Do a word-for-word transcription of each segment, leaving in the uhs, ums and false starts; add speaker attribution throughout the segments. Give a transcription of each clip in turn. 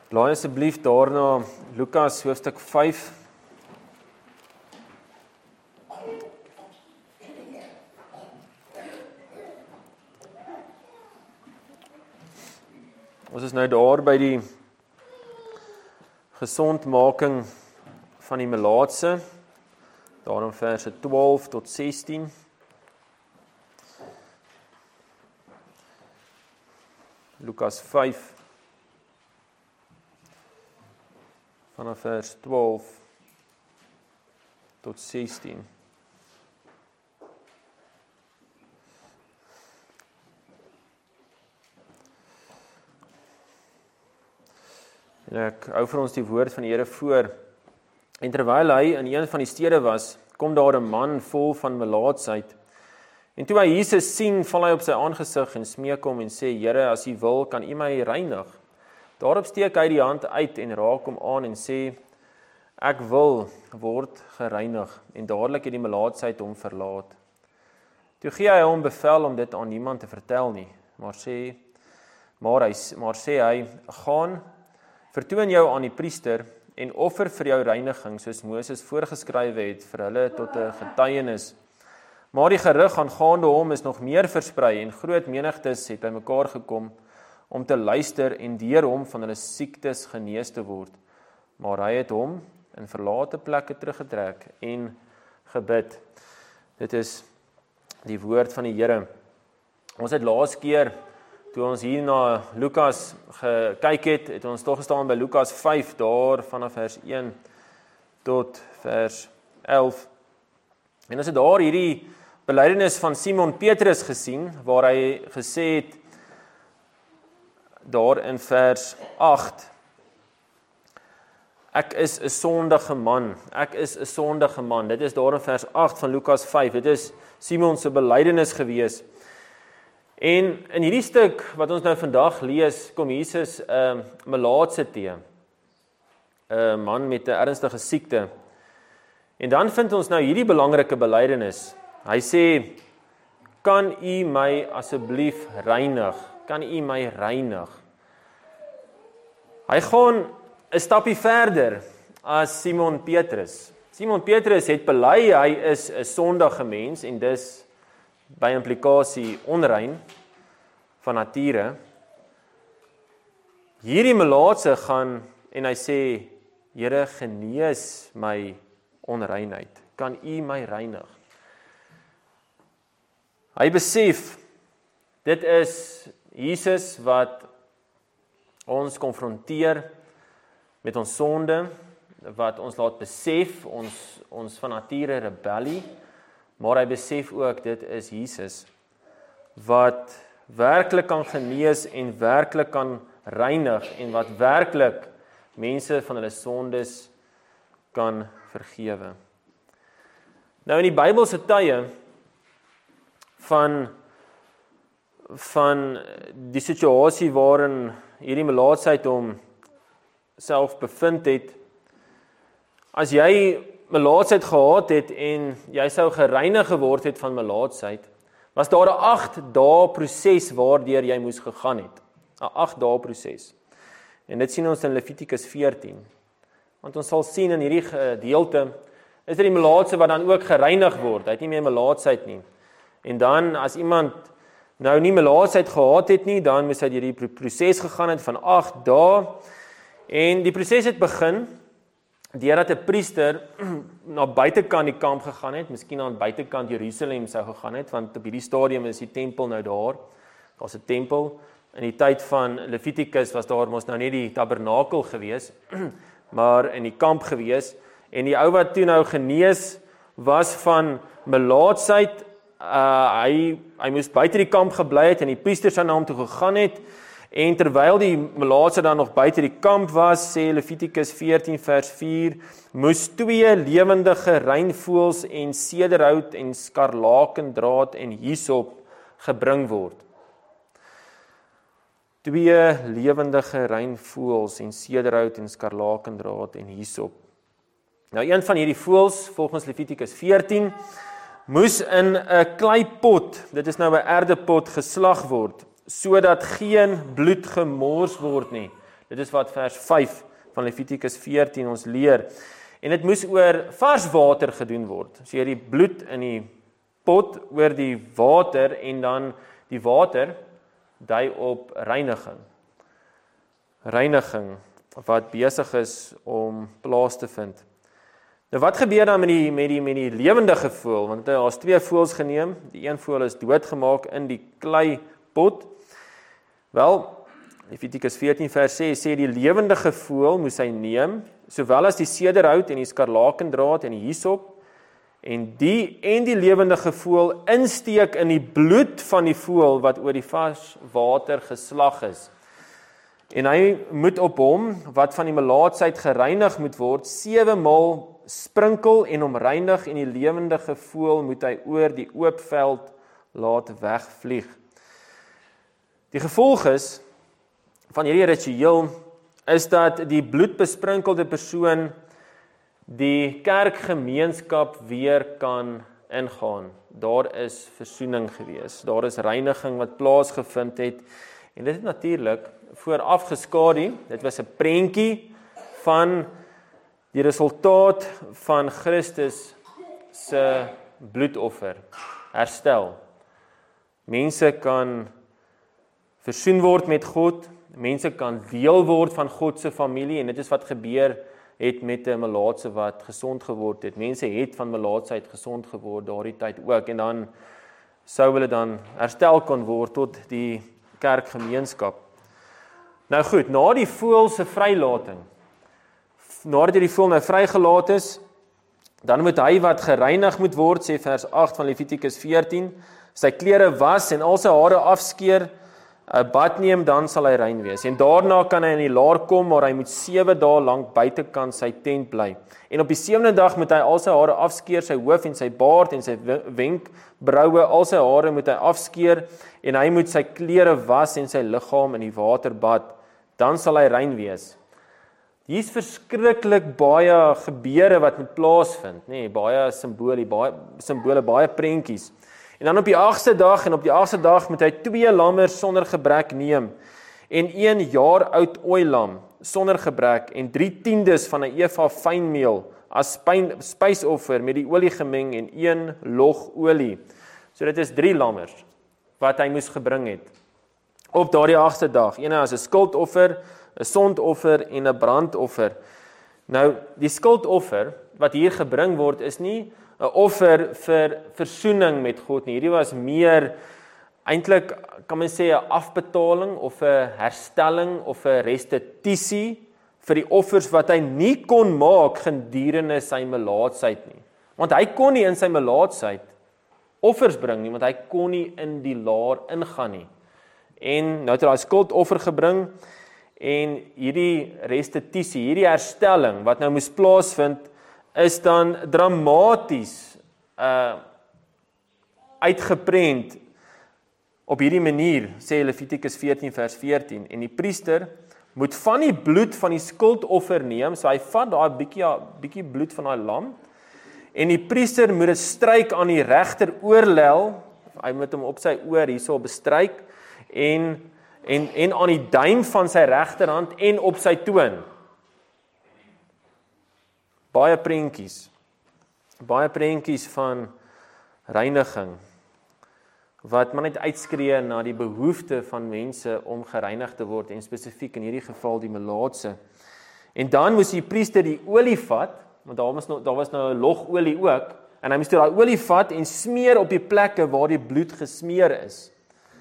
Speaker 1: Laai asseblief daarna Lukas hoofstuk vyf. Ons is nou daar by die gesondmaking van die melaatse, daarom verse twaalf tot sestien. Lukas vyf, vanaf vers twaalf tot sestien. En ek hou vir ons die woord van die Here voor. En terwyl hy in een van die stede was, kom daar 'n man vol van melaatsheid. En toe hy Jesus sien, val hy op sy aangesig en smeek hom en sê, Here, as U wil, kan U my reinig. Daarop steek hy die hand uit en raak hom aan en sê, ek wil word gereinig. En dadelik het die melaatsheid hom verlaat. Toe gee hy hom bevel om dit aan niemand te vertel nie, maar sê, maar hy, maar sê hy, gaan, vertoon jou aan die priester en offer vir jou reiniging, soos Moses voorgeskrywe het vir hulle tot 'n getuienis. Maar die gerug aangaande hom is nog meer versprei en groot menigtes het bymekaar gekom om te luister en deur hom van hulle siektes genees te word. Maar hy het hom in verlate plekke teruggetrek en gebid. Dit is die woord van die Here. Ons het laas keer, toe ons hier na Lukas gekyk het, het ons toch gestaan by Lukas vyf, daar vanaf vers een tot vers elf. En ons het daar hierdie belydenis van Simon Petrus gesien, waar hy gesê het, daar in vers agt, ek is 'n sondige man, ek is 'n sondige man. Dit is daar in vers agt van Lukas vyf, dit is Simon se belydenis gewees. En in hierdie stuk wat ons nou vandag lees, kom Jesus 'n uh, melaatse te, 'n uh, man met 'n ernstige siekte. En dan vind ons nou hierdie belangrike belydenis. Hy sê, kan U my asseblief reinig? Kan U my reinig? Hy gaan 'n stappie verder as Simon Petrus. Simon Petrus het bely hy is 'n sondige mens en dis by implikasie onrein van nature. Hierdie melaatse gaan en hy sê, Here, genees my onreinheid. Kan U my reinig? Hy besef, dit is Jesus wat ons konfronteer met ons sonde, wat ons laat besef, ons, ons van nature rebellie, maar hy besef ook, dit is Jesus, wat werklik kan genees en werklik kan reinig, en wat werklik mense van hulle sondes kan vergewe. Nou in die Bybelse tye, van, van die situasie waarin hierdie melaatsheid hom self bevind het, as jy melaatsheid gehad het en jy sou gereinig geword het van melaatsheid, was daar 'n agt dae proses waardeur jy moes gegaan het. 'n agt dae proses. En dit sien ons in Levitikus veertien. Want ons sal sien in hierdie gedeelte, is dit die melaatse wat dan ook gereinig word. Hy het nie meer melaatsheid nie. En dan as iemand nou nie melaatsheid gehad het nie, dan moes hy deur die proses gegaan het van agt dae. En die proses het begin deurdat 'n priester na buitekant die kamp gegaan het, miskien aan buitekant Jerusalem sou gegaan het, want op hierdie stadium is die tempel nou daar. Daar's 'n tempel. In die tyd van Levitikus was daar mos nou nie die tabernakel gewees, maar in die kamp gewees. En die ou wat toe nou genees was van melaatsheid, uh, hy, hy moes buite die kamp gebly het en die priester sou na hom toe gegaan het. En terwyl die melaatse dan nog buite die kamp was, sê Levitikus veertien vers vier, moes twee lewendige rynvoëls en sederhout en skarlakendraad en hyssop gebring word. Twee lewendige rynvoëls en sederhout en skarlakendraad en hyssop. Nou een van hierdie voëls, volgens Levitikus veertien, moes in 'n kleipot, dit is nou 'n erdepot, geslag word, sodat geen bloed gemors word nie. Dit is wat vers vyf van Levitikus veertien ons leer. En dit moes oor vars water gedoen word. So jy die bloed in die pot oor die water en dan die water dui op reiniging. Reiniging wat besig is om plaas te vind. Nou wat gebeur dan met die met die met die lewendige voël? Want daar's twee voëls geneem. Die een voël is doodgemaak in die kleipot. Wel, Levitikus veertien vers ses sê die lewendige voël moes hy neem, sowel as die sederhout en die skarlakendraad en die hyssop, en die en die lewendige voël insteek in die bloed van die voël wat oor die vars water geslag is. En hy moet op hom wat van die melaatsheid gereinig moet word, sewe maal sprinkel en hom reinig, en die lewendige voël moet hy oor die oop veld laat wegvlieg. Die gevolg is van hierdie ritueel is dat die bloedbesprinkelde persoon die kerkgemeenskap weer kan ingaan. Daar is versoening gewees, daar is reiniging wat plaasgevind het, en dit het natuurlik vooraf geskadu. Dit was 'n prentjie van die resultaat van Christus se bloedoffer, herstel. Mense kan versoen word met God, mense kan deel word van God se familie, en dit is wat gebeur het met 'n melaatse wat gesond geword het. Mense het van melaatsheid gesond geword daardie tyd ook, en dan sou hulle dan herstel kon word tot die kerkgemeenskap. Nou goed, na die voël se vrylating, nadat die voël nou vrygelaat is, dan moet hy wat gereinig moet word, sê vers agt van Levitikus veertien, sy klere was en al sy hare afskeer, 'n bad neem, dan sal hy rein wees. En daarna kan hy in die laar kom, maar hy moet sewe dae lank buitekant sy tent bly. En op die sewende dag moet hy al sy hare afskeer, sy hoof en sy baard en sy wenkbroue, al sy hare moet hy afskeer, en hy moet sy klere was en sy liggaam in die water bad. Dan sal hy rein wees. Hier is verskriklik baie gebeure wat moet plaasvind, nê, baie simbole, baie simbole, baie prentjies. En dan op die agste dag, en op die agste dag moet hy twee lammers sonder gebrek neem, en een jaar oud ooilam sonder gebrek, en drie tiendes van 'n eva fynmeel as spysoffer met die olie gemeng, en een log olie. So dit is drie lammers wat hy moes gebring het op daardie agste dag. Een as 'n skuldoffer, 'n sondoffer en 'n brandoffer. Nou, die skuldoffer wat hier gebring word is nie 'n offer vir versoening met God nie. Hierdie was meer eintlik kan men sê 'n afbetaling of 'n herstelling of 'n restituisie vir die offers wat hy nie kon maak gedurende sy melaatsheid nie. Want hy kon nie in sy melaatsheid offers bring nie, want hy kon nie in die laar ingaan nie. En nou het hy daai skuldoffer gebring, en hierdie restituisie, hierdie herstelling wat nou moes plaasvind, is dan dramaties uh, uitgeprent op hierdie manier, sê Levitikus veertien vers veertien, en die priester moet van die bloed van die skuldoffer neem, so hy vat daai bietjie bietjie bloed van daai lam, en die priester moet dit stryk aan die regter oorlel, hy moet hom op sy oor hierso bestryk, en, en, en aan die duim van sy regterhand en op sy toon. Baie prentjies, baie prentjies van reiniging, wat maar net uitskree na die behoefte van mense om gereinig te word, en spesifiek in hierdie geval die melaatse. En dan moes die priester die olie vat, want daar was nou, daar was nou 'n log olie ook, en hy moes daai olie vat en smeer op die plekke waar die bloed gesmeer is.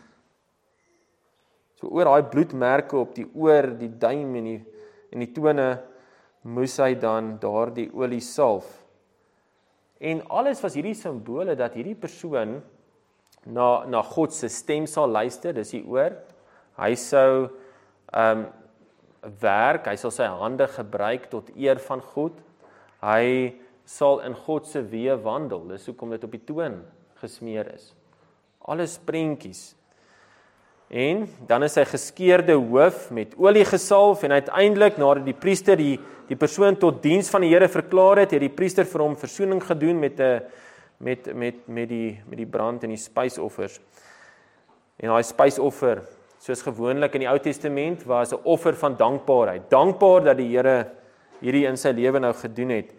Speaker 1: So oor daai bloedmerke op die oor, die duim en die, en die tone, moes hy dan daardie olie salf. En alles was hierdie simbole dat hierdie persoon na, na God se stem sal luister, dis die oor. Hy sou um, werk, hy sal sy hande gebruik tot eer van God. Hy sal in God se weë wandel, dis hoekom dit op die toon gesmeer is. Alles prentjies. En dan is hy geskeerde hoof met olie gesalf, en uiteindelik nadat die priester die die persoon tot diens van die Here verklaar het, het die priester vir hom versoening gedoen met 'n met met met die met die brand en die spysoffers. En daai spysoffer, soos gewoonlik in die Ou Testament, was 'n offer van dankbaarheid. Dankbaar dat die Here hierdie in sy lewe nou gedoen het.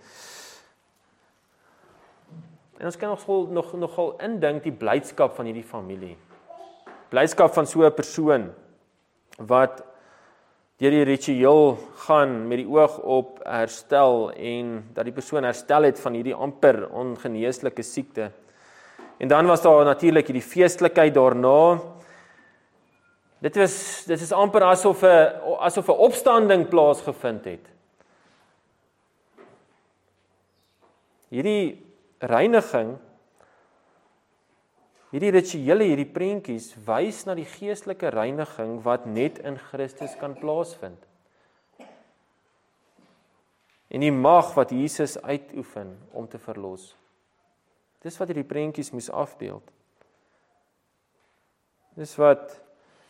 Speaker 1: En ons kan nogal nog nogal indink die blydskap van hierdie familie. Blydskap van so 'n persoon wat deur die ritueel gaan met die oog op herstel en dat die persoon herstel het van hierdie amper ongeneeslike siekte. En dan was daar natuurlik hierdie feestelikheid daarna. Dit was dit is amper asof 'n asof 'n opstanding plaasgevind het. Hierdie reiniging, hierdie rituele, hierdie prentjies wys na die geestelike reiniging wat net in Christus kan plaasvind. En die mag wat Jesus uitoefen om te verlos. Dis wat hierdie prentjies moes afbeeld. Dis wat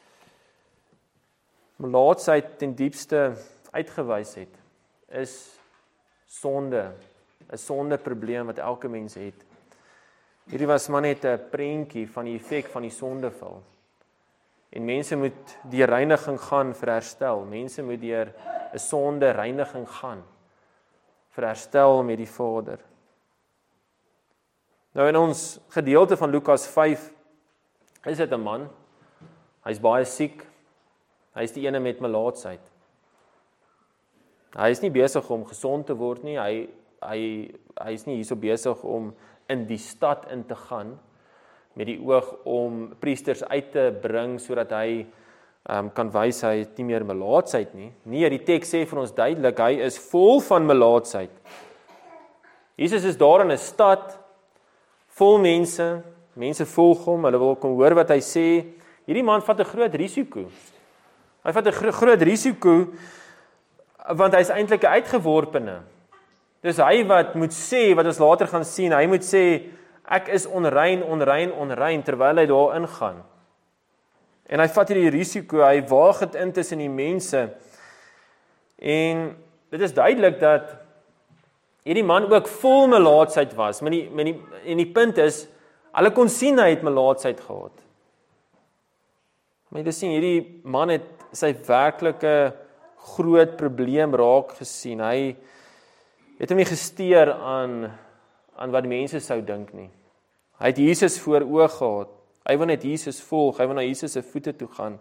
Speaker 1: melaatsheid ten diepste uitgewys het, is sonde, 'n sondeprobleem wat elke mens het. Hierdie was maar net 'n prentjie van die effek van die sondeval. En mense moet deur reiniging gaan vir herstel. Mense moet deur 'n sonde reiniging gaan vir herstel met die Vader. Nou in ons gedeelte van Lukas vyf is dit 'n man. Hy's baie siek. Hy is die ene met melaatsheid. Hy is nie besig om gesond te word nie. Hy hy hy is nie hierso besig om in die stad in te gaan met die oog om priesters uit te bring sodat hy um, kan wys hy het nie meer melaatsheid nie. Nee, die teks sê vir ons duidelik hy is vol van melaatsheid. Jesus is daar in 'n stad vol mense, mense volg hom, hulle wil kom hoor wat hy sê. Hierdie man vat 'n groot risiko. Hy vat 'n gro groot risiko want hy is eintlik 'n uitgeworpene. Dis hy wat moet sê wat ons later gaan sien. Hy moet sê ek is onrein, onrein, onrein terwyl hy daar ingaan. En hy vat hierdie risiko, hy waag dit in tussen die mense. En dit is duidelik dat hierdie man ook vol melaatsheid was. Maar die, maar die, en die punt is, hulle kon sien hy het melaatsheid gehad. Maar jy sien, hierdie man het sy werklike groot probleem raak gesien. Hy het hom nie gesteer aan, aan wat die mense sou dink nie. Hy het Jesus voor oog gehad. Hy wil net Jesus volg. Hy wil na Jesus se voete toe gaan.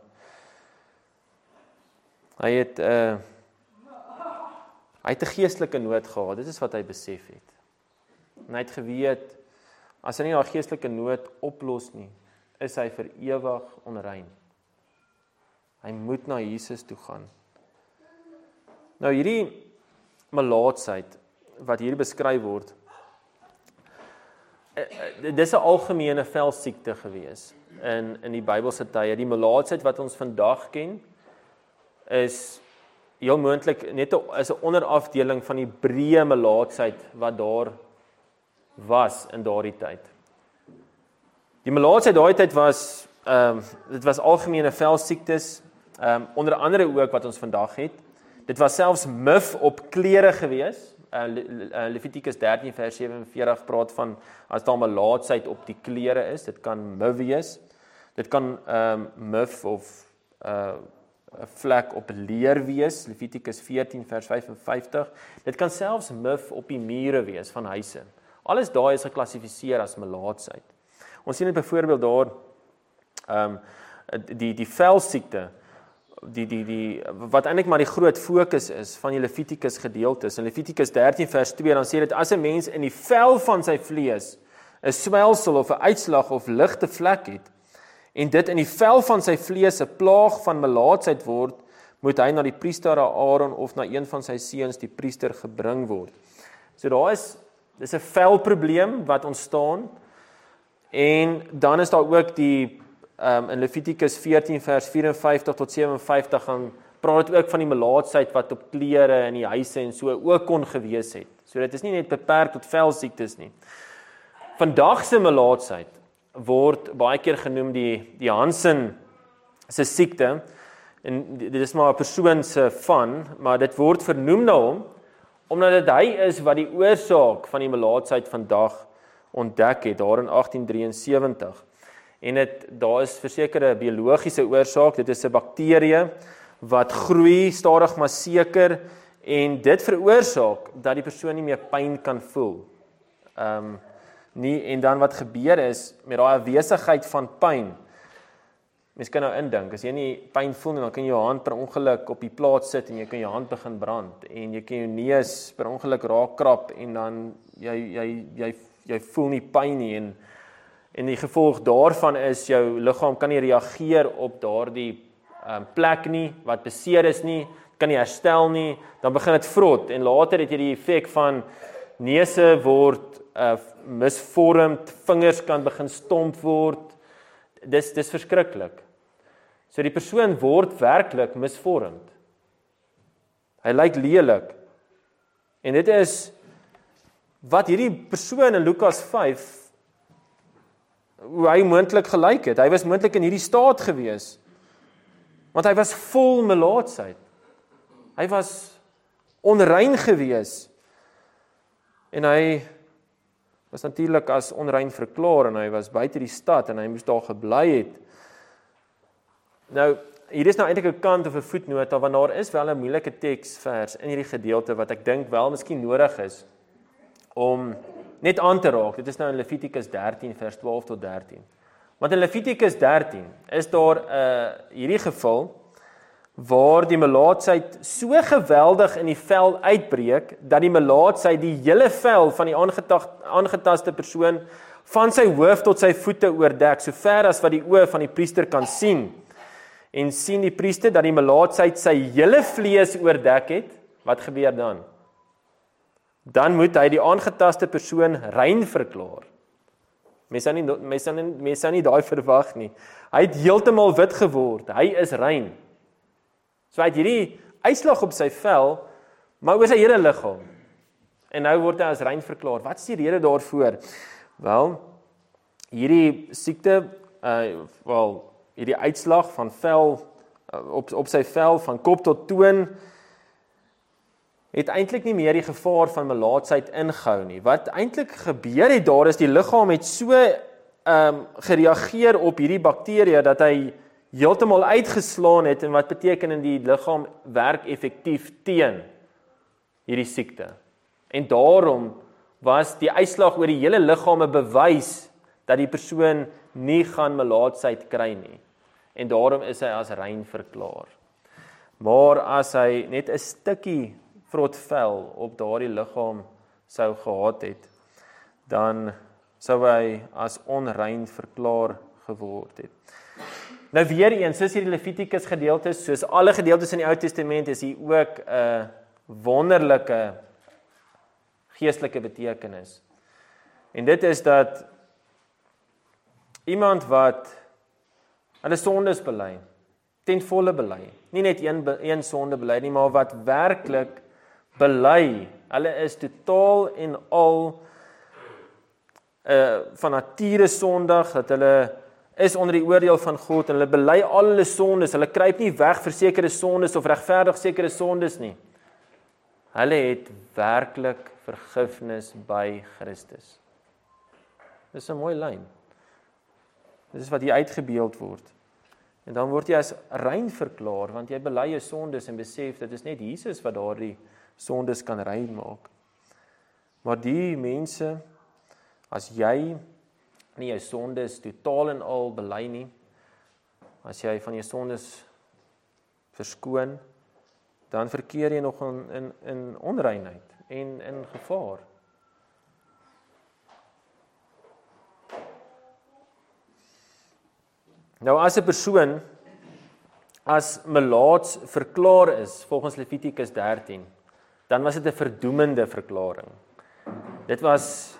Speaker 1: Hy het, uh, hy het 'n geestelike nood gehad. Dit is wat hy besef het. En hy het geweet, as hy nie haar geestelike nood oplos nie, is hy vir ewig onrein. Hy moet na Jesus toe gaan. Nou hierdie melaatsheid wat hier beskryf word, dis 'n algemene velsiekte gewees in in die Bybelse tye. Die melaatsheid wat ons vandag ken is heel moontlik net 'n is 'n onderafdeling van die breë melaatsheid wat daar was in daardie tyd. Die melaatsheid daardie tyd was ehm um, dit was algemene velsiektes, ehm um, onder andere ook wat ons vandag het. Dit was selfs mif op klere gewees. Uh, Le Levitikus dertien vers sewenveertig praat van as daar melaatsheid op die klere is, dit kan mif wees. Dit kan ehm um, mif of 'n uh, vlek op leer wees, Levitikus veertien vers vyf en vyftig. Dit kan selfs mif op die mure wees van huise. Alles daai is geklassifiseer as melaatsheid. Ons sien dit byvoorbeeld daar ehm um, die die velsiekte die die die wat eintlik maar die groot fokus is van die Levitikus gedeeltes. In Levitikus dertien vers twee dan sê dit as 'n mens in die vel van sy vlees 'n swelsel of 'n uitslag of ligte vlek het en dit in die vel van sy vlees 'n plaag van melaatsheid word, moet hy na die priester Aaron of na een van sy seuns die priester gebring word. So daar is dis 'n velprobleem wat ontstaan en dan is daar ook die Um, in Levitikus veertien vers vyf en vyftig tot sewe en vyftig gaan praat dit ook van die melaatsheid wat op klere in die huise en so ook kon gewees het. So dit is nie net beperk tot velsiektes nie. Vandag se melaatsheid word baie keer genoem die die Hansen se siekte en dit is maar 'n persoon se van, maar dit word vernoem na hom omdat dit hy is wat die oorsaak van die melaatsheid vandag ontdek het daar in agtien drieënsewentig. en dit daar is versekerde biologiese oorsaak, dit is 'n bakterie wat groei stadig maar seker en dit veroorsaak dat die persoon nie meer pyn kan voel. Ehm um, nie en dan wat gebeur is met daai afwesigheid van pyn. Mens kan nou indink, as jy nie pyn voel nie, dan kan jy jou hand per ongeluk op die plaat sit en jy kan jou hand begin brand en jy kan jou neus per ongeluk raak krap en dan jy jy jy jy voel nie pyn nie en en die gevolg daarvan is jou liggaam kan nie reageer op daardie um, plek nie wat beseer is nie, kan nie herstel nie, dan begin dit vrot en later het jy die effek van neuse word uh, misvormd, vingers kan begin stomp word. Dis dis verskriklik. So die persoon word werklik misvormd. Hy lyk lelik. En dit is wat hierdie persoon in Lukas vyf hoe hy moontlik gelyk het. Hy was moontlik in hierdie staat gewees. Want hy was vol melaatsheid. Hy was onrein gewees. En hy was natuurlik as onrein verklaar en hy was buite die stad en hy moes daar gebly het. Nou, hier is nou eintlik 'n kant of 'n voetnota want daar is wel 'n moeilike teksvers in hierdie gedeelte wat ek dink wel miskien nodig is om net aan te raak. Dit is nou in Levitikus dertien vers twaalf tot dertien. Want in Levitikus dertien is daar 'n uh, hierdie geval waar die melaatsheid so geweldig in die vel uitbreek dat die melaatsheid die hele vel van die aangetaste persoon van sy hoof tot sy voete oordek, so ver as wat die oë van die priester kan sien. En sien die priester dat die melaatsheid sy hele vlees oordek het, wat gebeur dan? Dan moet hy die aangetaste persoon rein verklaar. Mens sou nie mens sou nie, mens sou nie daai verwag nie. Hy het heeltemal wit geword. Hy is rein. So hy het hierdie uitslag op sy vel, maar oor sy hele liggaam. En nou word hy as rein verklaar. Wat is die rede daarvoor? Wel, hierdie siekte, uh, wel, hierdie uitslag van vel uh, op op sy vel van kop tot toon het eintlik nie meer die gevaar van melaatsheid ingehou nie. Wat eintlik gebeur het daar is die liggaam het so ehm um, gereageer op hierdie bakterie dat hy heeltemal uitgeslaan het en wat beteken in die liggaam werk effektief teen hierdie siekte. En daarom was die uitslag oor die hele liggaam 'n bewys dat die persoon nie gaan melaatsheid kry nie. En daarom is hy as rein verklaar. Maar as hy net 'n stukkie vrot vel op daardie liggaam sou gehad het, dan sou hy as onrein verklaar geword het. Nou weer eens, soos hierdie Levitikus gedeeltes, soos alle gedeeltes in die Ou Testament, is hier ook 'n wonderlike geestelike betekenis. En dit is dat iemand wat hulle sondes bely, ten volle bely, nie net een, een sonde bely nie, maar wat werklik bely, hulle is totaal en al uh, van nature sondig, dat hulle is onder die oordeel van God, en hulle bely al hulle sondes, hulle kruip nie weg vir sekere sondes, of regverdig sekere sondes nie. Hulle het werklik vergifnis by Christus. Dis 'n mooi lyn. Dit is wat hier uitgebeeld word. En dan word jy as rein verklaar, want jy bely jou sondes en besef, dit is net Jesus wat daardie sondes kan rein maak. Maar die mense, as jy nie jou sondes totaal en al bely nie, as jy van jou sondes verskoon, dan verkeer jy nog in, in, in onreinheid en in gevaar. Nou as 'n persoon as melaats verklaar is, volgens Levitikus dertien, dan was dit 'n verdoemende verklaring. Dit was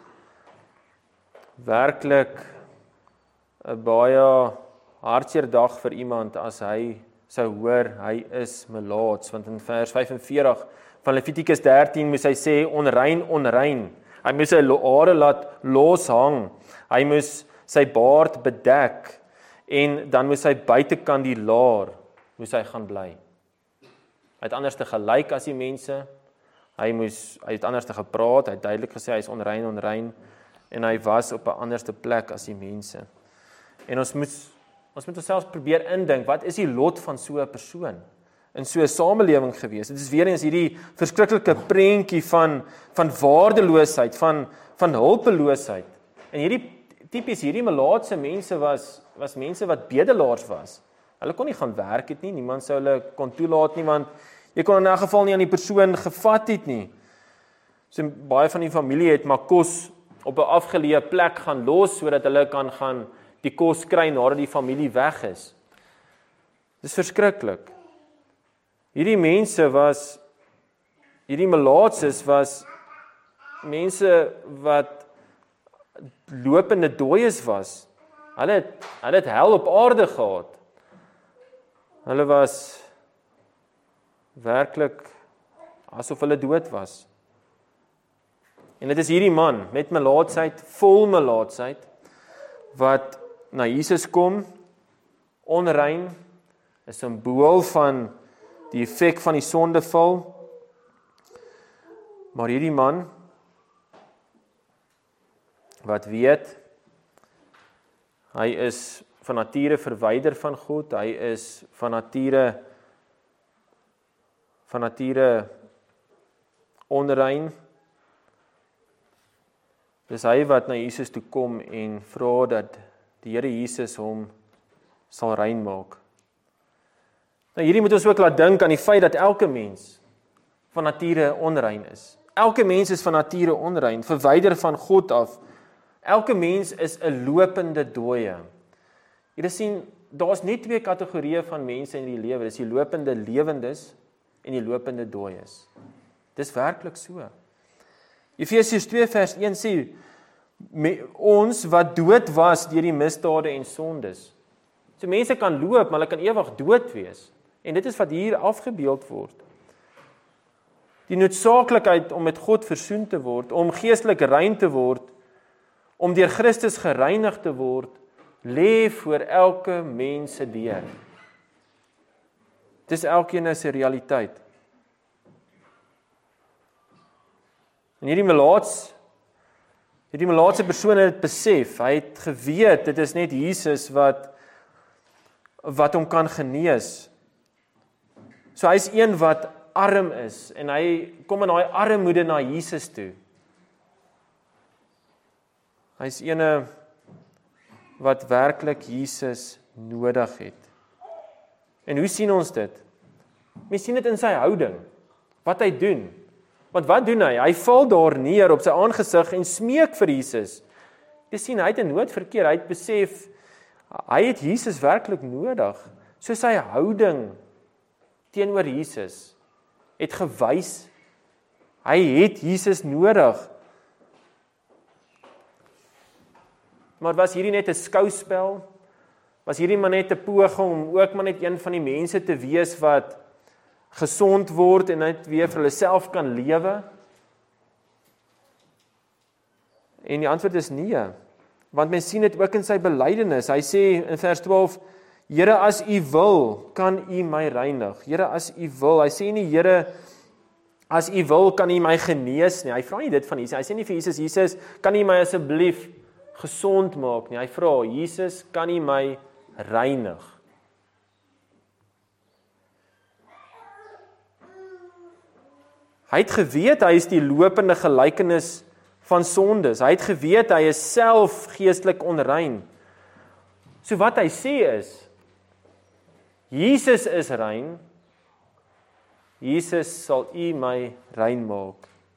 Speaker 1: werklik 'n baie hartseer dag vir iemand as hy sou hoor hy is melaats, want in vers vyfenveertig van Levitikus dertien moes hy sê onrein, onrein. Hy moes sy hare laat loshang. Hy moes sy baard bedek en dan moes hy buitekant die laar moes hy gaan bly. Hy het anders te gelyk as die mense. Hy moes hy het anders te gepraat, hy het duidelik gesê hy is onrein, onrein en hy was op 'n anderste plek as die mense. En ons moet ons moet onsself probeer indink, wat is die lot van so 'n persoon in so 'n samelewing gewees? Dit is weer eens hierdie verskriklike prentjie van van waardeloosheid, van van hulpeloosheid. En hierdie tipies hierdie melaatse mense was was mense wat bedelaars was. Hulle kon nie gaan werk het nie, niemand sou hulle kon toelaat, niemand jy kon in 'n geval nie aan die persoon gevat het nie. So baie van die familie het maar kos op 'n afgeleë plek gaan los sodat hulle kan gaan die kos kry nadat die familie weg is. Dis verskriklik. Hierdie mense was hierdie melaatses was mense wat lopende dooies was. Hulle het hulle het hel op aarde gehad. Hulle was werklik asof hulle dood was. En dit is hierdie man met melaatsheid, vol melaatsheid, wat na Jesus kom, onrein, 'n simbool van die effek van die sondeval. Maar hierdie man wat weet, hy is van nature verwyder van God, hy is van nature van nature onrein. Dis hy wat na Jesus toe kom en vra dat die Here Jesus hom sal rein maak. Nou hierdie moet ons ook laat dink aan die feit dat elke mens van nature onrein is. Elke mens is van nature onrein, verwyder van God af. Elke mens is 'n lopende dooie. Jy sien, daar's net twee kategorieë van mense in die lewe, dis die lopende lewendes en die lopende dooies. Dis werklik so. Efesiërs twee vers een sê, ons wat dood was deur die misdade en sondes. So mense kan loop, maar hulle kan ewig dood wees. En dit is wat hier afgebeeld word. Die noodsaaklikheid om met God versoen te word, om geestelik rein te word, om deur Christus gereinig te word, lê voor elke mens se deur. Dis elkeen se realiteit. En hierdie melaats, hierdie melaatse persoon het dit besef, hy het geweet, dit is net Jesus wat, wat hom kan genees. So hy is een wat arm is, en hy kom in daai armoede na Jesus toe. Hy is ene wat werklik Jesus nodig het. En hoe sien ons dit? Ons sien dit in sy houding, wat hy doen. Want wat doen hy? Hy val daar neer op sy aangesig en smeek vir Jesus. Jy sien, hy het 'n noodverkeer, hy het besef, hy het Jesus werklik nodig. So sy houding teenoor Jesus het gewys, hy het Jesus nodig. Maar was hierdie net 'n skouspel? Was hierdie maar net 'n poging om ook maar net een van die mense te wees wat gesond word en net weer vir hulle self kan lewe? En die antwoord is nee. Want mens sien dit ook in sy belydenis. Hy sê in vers twaalf, Here, as U wil, kan U my reinig. Here, as U wil. Hy sê nie, Here, as U wil, kan U my genees nie. Hy vra nie dit van Jesus. Hy sê nie vir Jesus, Jesus, kan U my asseblief gesond maak nie. Hy vra, Jesus, kan U my reinig? Hy het geweet, hy is die lopende gelykenis van sondes. Hy het geweet, hy is self geestelik onrein. So wat hy sê is, Jesus is rein, Jesus sal U my rein maak.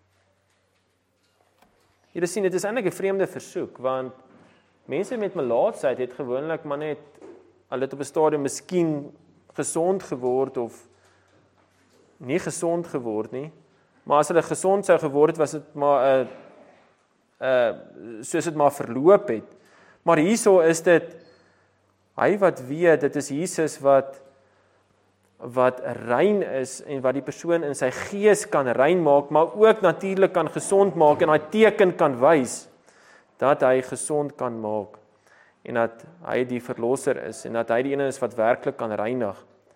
Speaker 1: Jy sien, dit is eintlik 'n vreemde versoek, want mense met melaatsheid het gewoonlik maar net, hulle het op 'n stadium miskien gesond geword, of nie gesond geword nie, maar as hulle gesond sou geword het, was dit maar 'n, uh, soos dit maar verloop het. Maar hierso is dit, hy wat weet, dit is Jesus wat, wat rein is, en wat die persoon in sy gees kan rein maak, maar ook natuurlik kan gesond maak, en hy teken kan wys, dat hy gesond kan maak, en dat hy die verlosser is, en dat hy die ene is wat werklik kan reinig.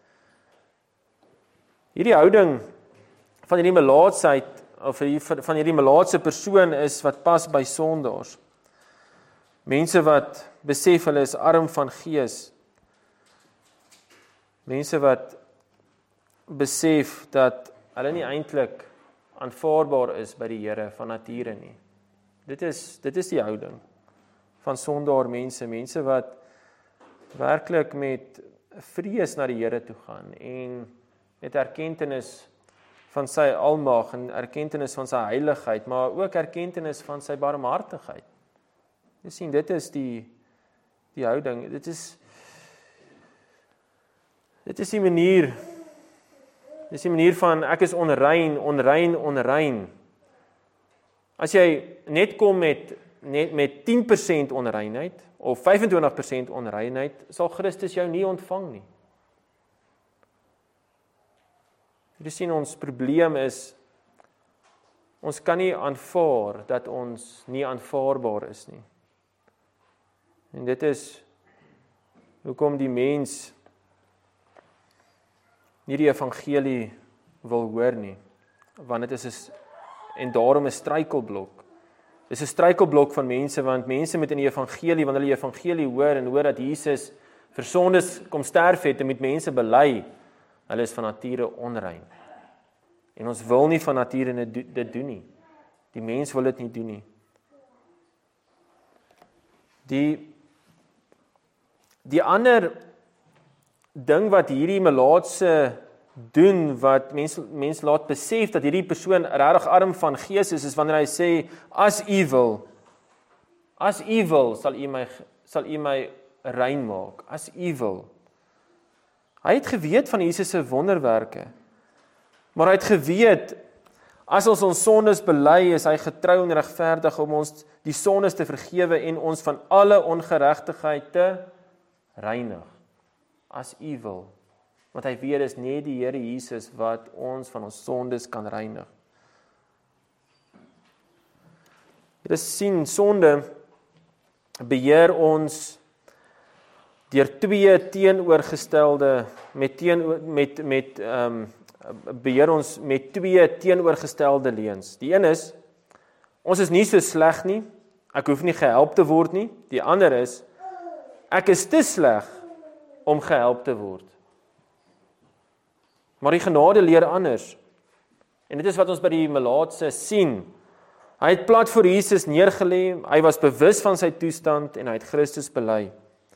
Speaker 1: Hierdie houding van hierdie melaatsheid, of van hierdie melaatse persoon is wat pas by sondaars. Mense wat besef hulle is arm van gees. Mense wat besef dat hulle nie eintlik aanvaarbaar is by die Here van nature nie. Dit is dit is die houding van sondaar mense, mense wat werklik met vrees na die Here toe gaan en met erkentenis van sy almag en erkentenis van sy heiligheid, maar ook erkentenis van sy barmhartigheid. Jy sien, dit is die die houding. Dit is dit is die manier dit is die manier van ek is onrein, onrein, onrein. As jy net kom met net met tien persent onreinheid of vyf en twintig persent onreinheid, sal Christus jou nie ontvang nie. Jy sien, ons probleem is ons kan nie aanvaar dat ons nie aanvaarbaar is nie. En dit is hoekom die mens nie die evangelie wil hoor nie, want dit is 'n en daarom 'n struikelblok. Dis 'n struikelblok van mense, want mense met in die evangelie, wanneer hulle die evangelie hoor en hoor dat Jesus vir sondes kom sterf het en met mense bely, hulle is van nature onrein. En ons wil nie van nature dit doen nie. Die mens wil dit nie doen nie. Die die ander ding wat hierdie melaatse doen, wat mense mense laat besef dat hierdie persoon regtig arm van gees is, is wanneer hy sê, as u wil, as u wil, sal u my sal u my rein maak, as u wil. Hy het geweet van Jesus se wonderwerke, maar hy het geweet, as ons ons sondes bely, is hy getrou en regverdig om ons die sondes te vergewe en ons van alle ongeregtigheid te reinig, as u wil. Want hy weet, is net die Here Jesus wat ons van ons sondes kan reinig. Jy sien, sonde beheer ons deur twee teenoorgestelde met teen met met ehm um, beheer ons met twee teenoorgestelde leuns. Die een is ons is nie so sleg nie. Ek hoef nie gehelp te word nie. Die ander is ek is te sleg om gehelp te word. Maar die genade leer anders. En dit is wat ons by die melaatse sien. Hy het plat voor Jesus neergelê, hy was bewus van sy toestand en hy het Christus bely.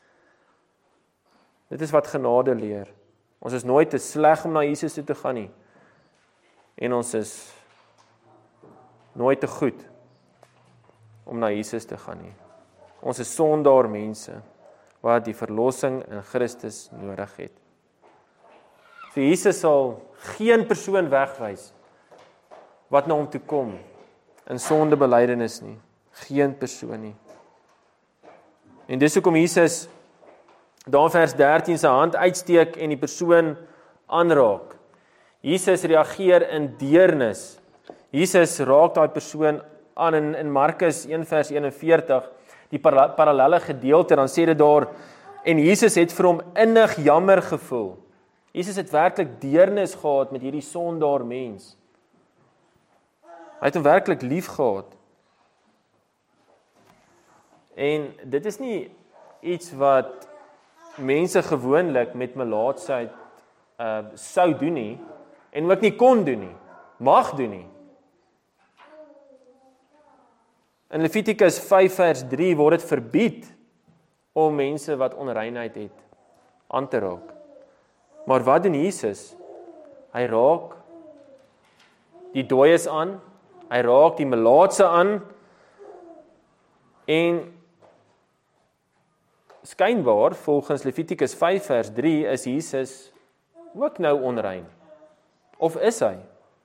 Speaker 1: Dit is wat genade leer. Ons is nooit te sleg om na Jesus toe te gaan nie. En ons is nooit te goed om na Jesus te gaan nie. Ons is sondaar mense wat die verlossing in Christus nodig het. Vir Jesus sal geen persoon wegwys wat na hom toe kom in sondebelydenis nie. Geen persoon nie. En dis hoekom Jesus daar in vers dertien sy hand uitsteek en die persoon aanraak. Jesus reageer in deernis. Jesus raak daai persoon aan in, in Markus een vers eenenveertig, die para, parallelle gedeelte, dan sê dit daar, en Jesus het vir hom innig jammer gevoel. Jesus het werklik deernis gehad met hierdie sondaar mens. Hy het hom werklik lief gehad. En dit is nie iets wat mense gewoonlik met melaatsheid uh, sou doen nie, en ook nie kon doen nie, mag doen nie. In Levitikus vyf vers drie word dit verbied om mense wat onreinheid het aan te raak. Maar wat doen Jesus? Hy raak die dooies aan, hy raak die melaatse aan, en skynbaar, volgens Levitikus vyf vers drie, is Jesus ook nou onrein. Of is hy?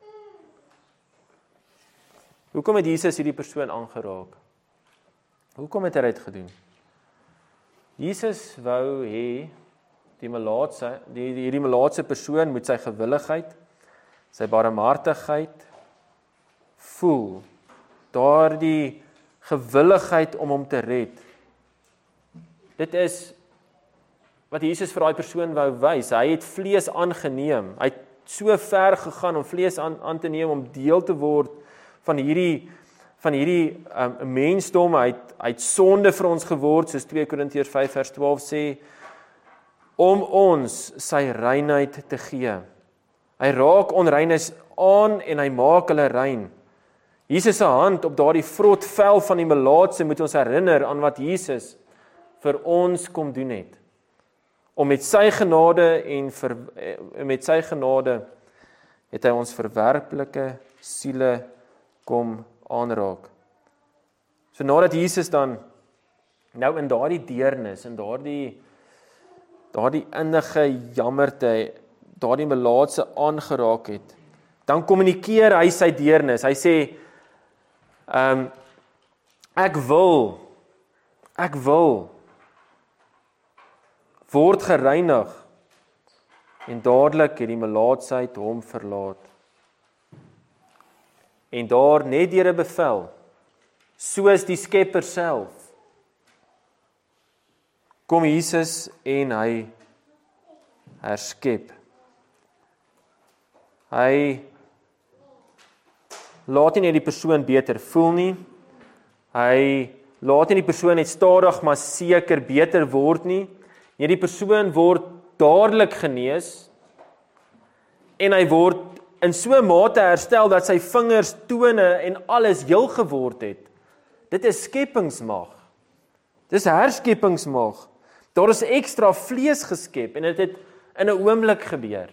Speaker 1: Hoekom het Jesus hierdie persoon aangeraak? Hoekom het hy dit gedoen? Jesus wou hê die melaatse, die, die hierdie melaatse persoon met sy gewilligheid, sy barmhartigheid voel, daardie gewilligheid om hom te red. Dit is wat Jesus vir daai persoon wou wys. Hy het vlees aangeneem. Hy het so ver gegaan om vlees aan, aan te neem, om deel te word van hierdie van hierdie um, mensdom, hy het, hy het sonde vir ons geword, soos twee Korintiërs vyf vers twaalf sê, om ons sy reinheid te gee. Hy raak onreines aan en hy maak hulle rein. Jesus se hand op daardie vrot vel van die melaatse moet ons herinner aan wat Jesus vir ons kom doen het. Om met sy genade en ver, met sy genade het hy ons verwerplike siele kom aanraak. So nadat Jesus dan nou in daardie deernis, in daardie daardie innige jammerte, daardie melaatse aangeraak het, dan kommunikeer hy sy deernis. Hy sê, um, ek wil, ek wil word gereinig, en dadelik het die melaatsheid hom verlaat. En daar net deur 'n bevel, soos die Skepper self, kom Jesus en hy herskep. Hy laat nie die persoon beter voel nie. Hy laat nie die persoon net stadig maar seker beter word nie. Nee, die persoon word dadelik genees en hy word in so 'n mate herstel dat sy vingers, tone en alles heel geword het. Dit is skepingsmag. Dis herskepingsmag. Daar is ekstra vlees geskep en dit het in 'n oomblik gebeur.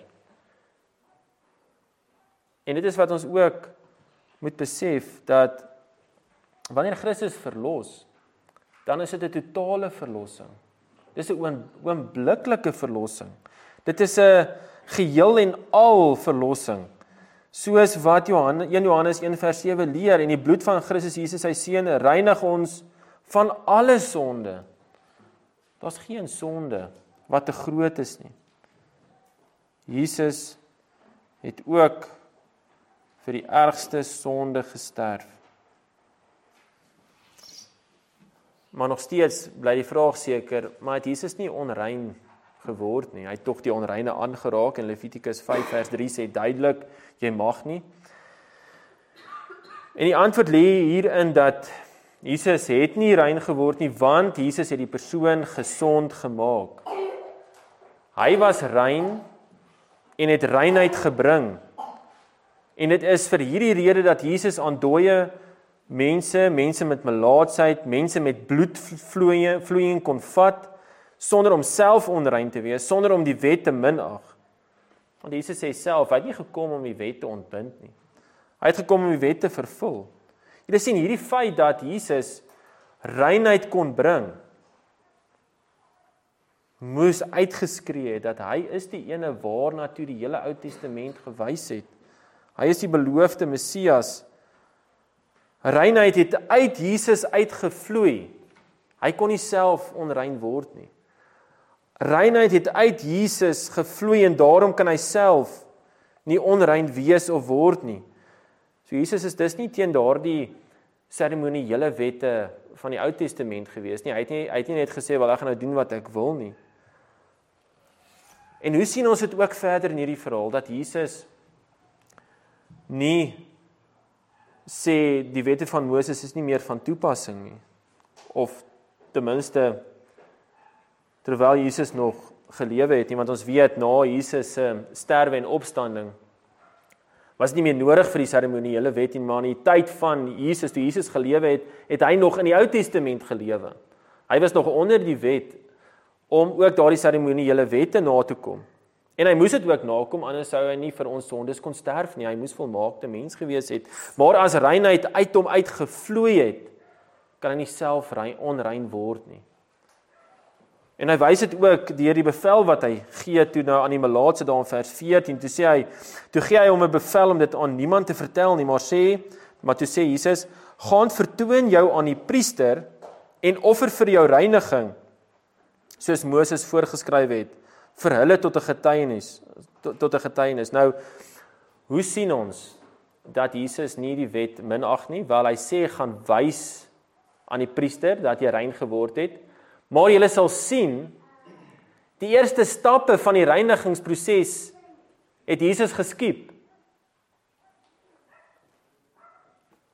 Speaker 1: En dit is wat ons ook moet besef, dat wanneer Christus verlos, dan is dit 'n totale verlossing. Dis 'n oombliklike verlossing. Dit is 'n geheel en al verlossing. Soos wat Johannes, een Johannes een vers sewe leer, en die bloed van Christus Jesus sy seun reinig ons van alle sonde. Daar's geen sonde wat te groot is nie. Jesus het ook vir die ergste sonde gesterf. Maar nog steeds bly die vraag seker, maar het Jesus nie onrein geword nie? Hy het tog die onreine aangeraak, en Levitikus vyf vers drie sê duidelik, jy mag nie. En die antwoord lê hierin dat Jesus het nie rein geword nie, want Jesus het die persoon gesond gemaak. Hy was rein en het reinheid gebring. En dit is vir hierdie rede dat Jesus aan dooie mense, mense met melaatsheid, mense met bloedvloeiing kon vat, sonder om self onrein te wees, sonder om die wet te minag. Want Jesus sê self, hy het nie gekom om die wet te ontbind nie. Hy het gekom om die wet te vervul. Jy sien hierdie feit dat Jesus reinheid kon bring, moes uitgeskree dat hy is die ene waarna toe die hele Ou Testament gewys het. Hy is die beloofde Messias. Reinheid het uit Jesus uitgevloei. Hy kon nie self onrein word nie. Reinheid het uit Jesus gevloei en daarom kan hy self nie onrein wees of word nie. So Jesus is dus nie teen daardie seremoniële wette van die Ou Testament gewees nie. Hy het nie, hy het nie net gesê, wel ek gaan nou doen wat ek wil nie. En hoe sien ons dit ook verder in hierdie verhaal, dat Jesus nie sê die wette van Moses is nie meer van toepassing nie, of ten minste terwyl Jesus nog gelewe het nie, want ons weet na Jesus se sterwe en opstanding was nie meer nodig vir die seremoniële wet nie, maar in die tyd van Jesus, toe Jesus gelewe het, het hy nog in die Ou Testament gelewe. Hy was nog onder die wet om ook daardie seremoniële wette na te kom. En hy moes dit ook nakom, anders sou hy nie vir ons sondes kon sterf nie. Hy moes volmaakte mens gewees het. Maar as reinheid uit hom uitgevloei het, kan hy nie self rein, onrein word nie. En hy wys dit ook deur die bevel wat hy gee toe nou aan die melaatse daar in vers veertien. Toe sê hy, toe gee hy hom 'n bevel om dit aan niemand te vertel nie, maar sê, maar toe sê Jesus, gaan vertoon jou aan die priester en offer vir jou reiniging, soos Moses voorgeskryf het, vir hulle tot 'n getuienis, tot, tot 'n getuienis. Nou, hoe sien ons dat Jesus nie die wet minag nie? Wel, hy sê gaan wys aan die priester dat jy rein geword het, maar julle sal sien, die eerste stappe van die reinigingsproses het Jesus geskiep.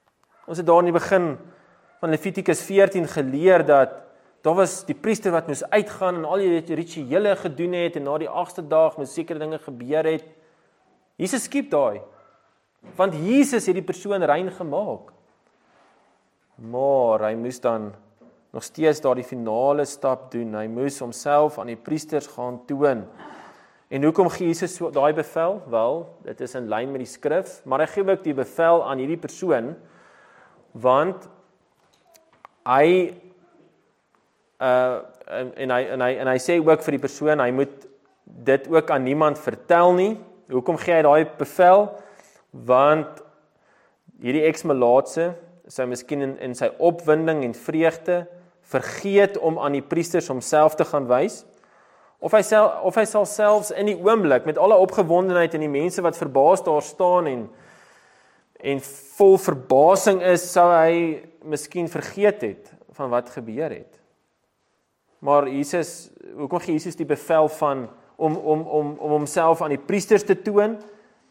Speaker 1: Ons het daar in die begin van Levitikus veertien geleer dat daar was die priester wat moes uitgaan en al die rituele gedoen het en na die agste dag moes sekere dinge gebeur het. Jesus skiep daai. Want Jesus het die persoon rein gemaak. Maar hy moes dan nog steeds daardie finale stap doen. Hy moes homself aan die priesters gaan toon. En hoekom gee Jesus so daai bevel? Wel, dit is in lyn met die skrif, maar hy gee ook die bevel aan hierdie persoon, want hy uh, en, en, hy, en, hy, en hy sê ook vir die persoon, hy moet dit ook aan niemand vertel nie. Hoekom gee hy daai bevel? Want hierdie eksmelaatse sou miskien in, in sy opwinding en vreugde vergeet om aan die priesters homself te gaan wys, of hy, sel, of hy sal selfs in die oomblik, met alle opgewondenheid en die mense wat verbaas daar staan en, en vol verbasing is, sou hy miskien vergeet het van wat gebeur het. Maar Jesus, hoekom gee Jesus die bevel van om, om, om, om homself aan die priesters te toon?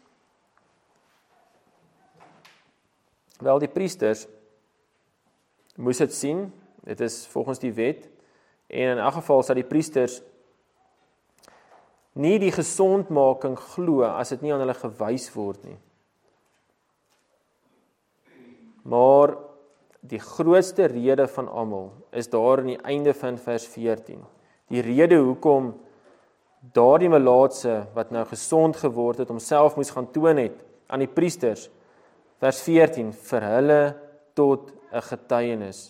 Speaker 1: Wel, die priesters moes dit sien, dit is volgens die wet, en in elk geval sal die priesters nie die gesondmaking glo as dit nie aan hulle gewys word nie. Maar die grootste rede van almal is daar in die einde van vers veertien. Die rede hoekom daardie melaatse wat nou gesond geword het, homself moes gaan toon het aan die priesters, vers veertien, vir hulle tot 'n getuienis.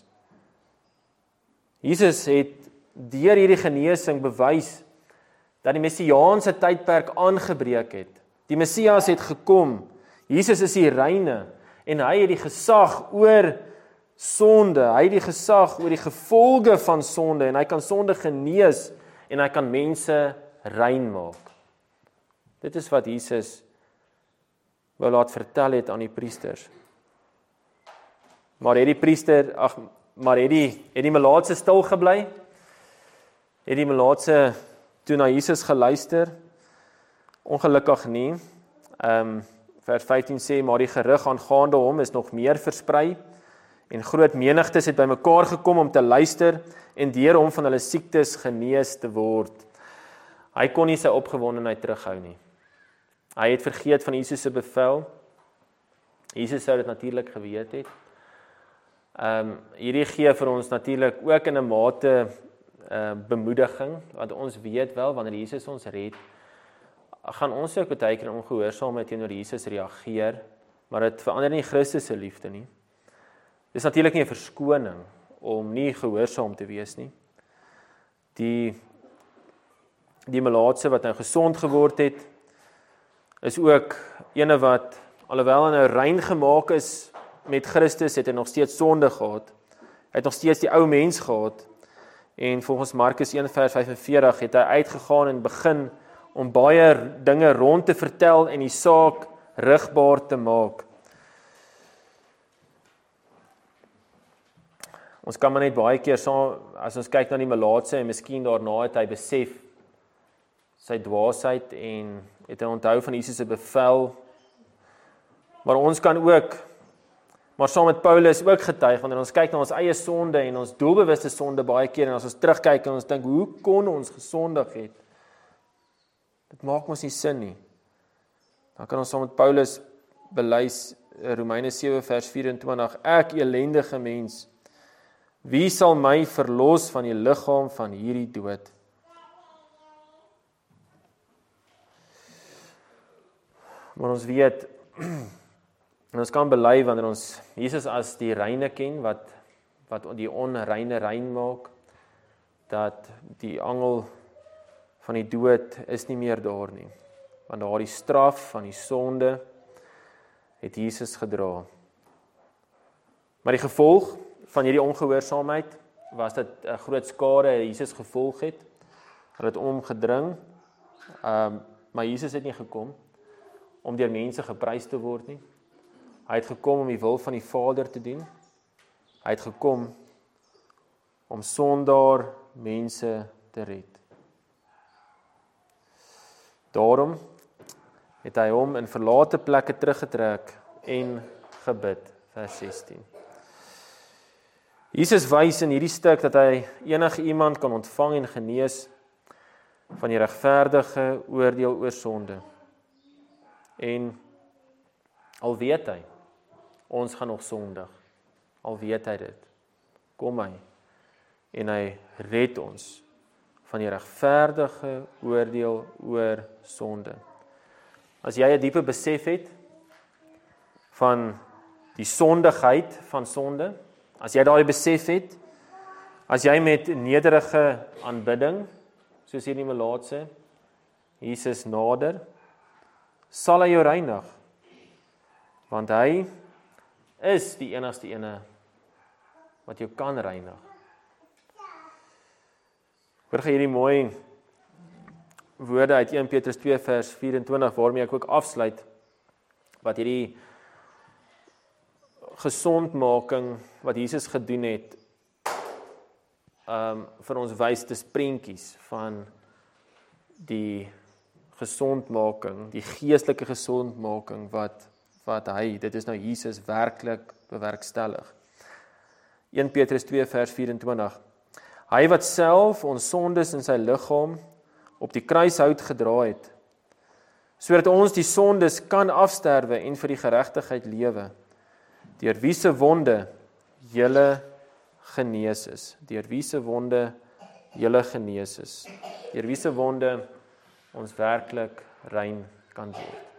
Speaker 1: Jesus het deur hierdie genesing bewys dat die messiaanse tydperk aangebreek het. Die Messias het gekom. Jesus is die reine en hy het die gesag oor sonde. Hy het die gesag oor die gevolge van sonde en hy kan sonde genees en hy kan mense rein maak. Dit is wat Jesus wou laat vertel het aan die priesters. Maar het die priester, ag, maar het die, het die melaatse stil gebly? Het die melaatse toe na Jesus geluister? Ongelukkig nie. Um, vers vyftien sê, maar die gerug aangaande hom is nog meer versprei, en groot menigtes het bymekaar gekom om te luister, en deur hom van hulle siektes genees te word. Hy kon nie sy opgewondenheid terughou nie. Hy het vergeet van Jesus se bevel. Jesus sou dit natuurlik geweet het. Um, hierdie gee vir ons natuurlik ook in 'n mate uh, bemoediging, want ons weet wel, wanneer Jesus ons red, gaan ons ook baie keer in ongehoorsaamheid teenoor Jesus reageer, maar dit verander nie Christus se liefde nie. Dis natuurlik nie 'n verskoning om nie gehoorsaam te wees nie. Die die melaatse wat nou gesond geword het, is ook ene wat, alhoewel hy nou rein gemaak is met Christus, het hy nog steeds sonde gehad. Hy het nog steeds die ou mens gehad. En volgens Markus een vers vyfenveertig het hy uitgegaan en begin om baie dinge rond te vertel en die saak rigbaar te maak. Ons kan maar net baie keer, so, as ons kyk na die melaatse, en miskien daarna het hy besef sy dwaasheid en het hy onthou van Jesus se bevel. Maar ons kan ook, maar saam met Paulus ook getuig, wanneer ons kyk na ons eie sonde en ons doelbewuste sonde baie keer, en as ons terugkyk en ons dink, hoe kon ons gesondig het? Dit maak ons nie sin nie. Dan kan ons saam met Paulus bely, Romeine sewe vers vyf-en-twintig, ek elendige mens, wie sal my verlos van die liggaam van hierdie dood? Maar ons weet, en ons kan bely wanneer ons Jesus as die reine ken, wat, wat die onreine rein maak, dat die angel van die dood is nie meer daar nie. Want daar die straf van die sonde het Jesus gedra. Maar die gevolg van hierdie ongehoorsaamheid was dat 'n groot skare Jesus gevolg het. Hulle het om hom gedring, um, maar Jesus het nie gekom om deur mense geprys te word nie. Hy het gekom om die wil van die Vader te doen. Hy het gekom om sondaar mense te red. Daarom het hy hom in verlate plekke teruggetrek en gebid, vers sestien. Jesus wys in hierdie stuk dat hy enige iemand kan ontvang en genees van die regverdige oordeel oor sonde. En al weet hy, ons gaan nog sondig, al weet hy dit, kom hy, en hy red ons van die regverdige oordeel oor sonde. As jy 'n diepe besef het van die sondigheid van sonde, as jy daai besef het, as jy met nederige aanbidding, soos hierdie melaatse, Jesus nader, sal hy jou reinig, want hy is die enigste ene wat jou kan reinig. Hoor jy hierdie mooi woorde uit Eerste Petrus twee vers vyf-en-twintig, waarmee ek ook afsluit, wat hierdie gesondmaking wat Jesus gedoen het, um, vir ons wys, dis prentjies van die gesondmaking, die geestelike gesondmaking wat, wat hy, dit is nou Jesus werklik bewerkstellig. Eerste Petrus twee vers vyf-en-twintig, hy wat self ons sondes in sy liggaam op die kruishout gedra het, sodat ons die sondes kan afsterwe en vir die geregtigheid lewe, deur wie se wonde julle genees is, deur wie se wonde julle genees is, deur wie se wonde ons werklik rein kan word.